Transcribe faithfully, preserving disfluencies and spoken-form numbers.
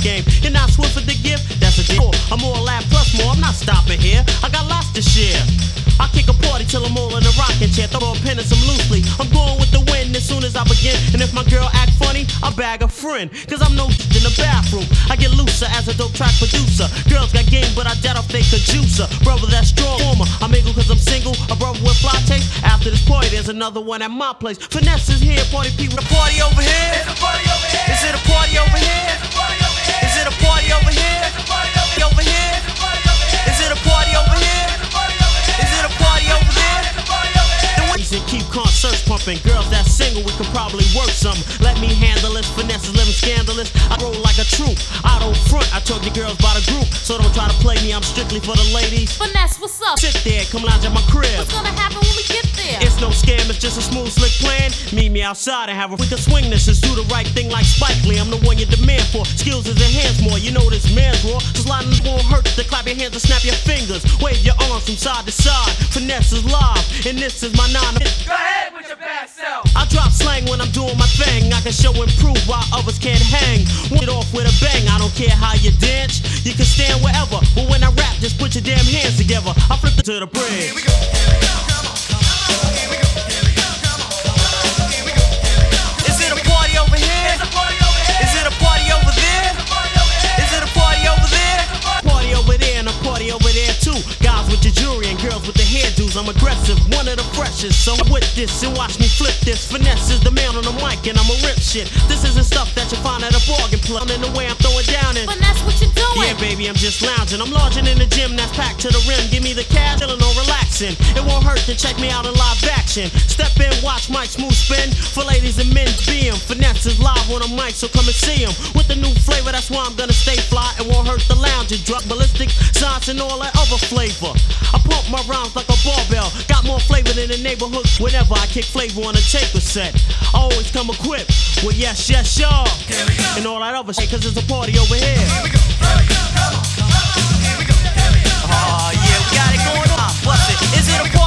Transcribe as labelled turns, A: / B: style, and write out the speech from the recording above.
A: game. You're not swift with the gift, that's a deal. I'm more lab plus more, I'm not stopping here. I got lots to share. I kick a party till I'm all in a rocking chair. Throw a pen and some loosely. I'm going with the wind as soon as I begin. And if my girl act funny, I bag a friend. Cause I'm no in the bathroom. I get looser as a dope track producer. Girls got game, but I doubt if they could juice her. Brother, that's strong former. I mingle cause I'm single. A brother with fly taste. After this party, there's another one at my place. Finesse is here, party people. The party over here.
B: It's a party over here.
A: Is it a party over here?
B: It's a party over here.
A: Is it a party over here?
B: It's a party over here.
A: Over here?
B: It's a party over here.
A: Is it a party over here?
B: It's a party over here.
A: Is it a party over there?
B: It's a party over here.
A: The ways and keep concerts pumping. Girls that single, we can probably work something. Let me handle it. Finesse is living scandalous. I roll like a troop. Out on front, I told you girls by the group. So don't try to play me, I'm strictly for the ladies.
C: Finesse, what's up?
A: Sit there, come lounge at my crib.
C: What's gonna happen when we get there?
A: It's no scam, it's just a smooth, slick plan. Meet me outside and have a we can swing this and do the right thing like Spike Lee. I'm the one you demand for. Skills is enhanced more. You know this man's raw. So sliding won't hurt to clap your hands and snap your fingers. Wave your arms from side to side. Finesse is live, and this is my nine.
B: Go ahead with your bad self.
A: I drop slang when I'm doing my thing. I can show and prove why others can't hang. Get off with a bang. I don't care how you dance. You can stand wherever, but when I rap, just put your damn hands together. I flip it to the bridge.
B: Here we go. Here we go. Come on. Come on. Here we go. Here we go. Come on. Here we go. Here we go.
A: Is it a party over here?
B: It's a party over here.
A: Is it a party over there?
B: It's a party over here.
A: Is it a party over there?
B: It's a party.
A: Party over there and a party over there too. Guys with the jewelry and girls with the hairdos. I'm aggressive, one of the freshest. So with this and watch me flip this. Finesse is the man on the mic and I'ma rip shit. This isn't stuff that you find at a bargain plug. In the way I'm throwing down and
C: Finesse, what you doing?
A: yeah, baby, I'm just lounging. I'm lodging in the gym that's packed to the rim. Give me the cash, chillin' or relaxing. It won't hurt to check me out in live action. Step in, watch Mike smooth spin. For ladies and men, be 'em. Finesse is live on a mic, so come and see 'em. With the new flavor, that's why I'm gonna stay fly. It won't hurt the lounge. Drug ballistic, science, and all that other flavor. I pump my rhymes like a barbell. Got more flavor than the neighborhood. Whenever I kick flavor on a tape cassette, I always come equipped with yes, yes, y'all. And all that other shit, cause it's a party over here.
B: Here we go. Here we go. Come on. Come on. Here we go. Here we go.
A: Oh, yeah, we got it going on. What's it? Is it a party?